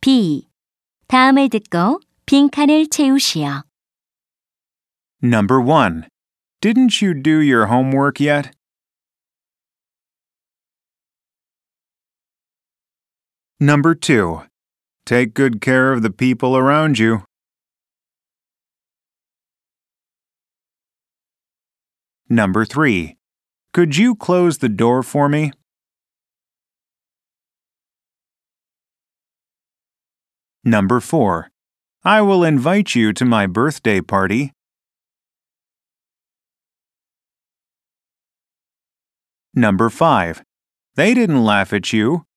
B. 다음을 듣고 빈칸을 채우시오. Number 1. Didn't you do your homework yet? Number 2. Take good care of the people around you. Number 3. Could you close the door for me? Number 4. I will invite you to my birthday party. Number 5. They didn't laugh at you.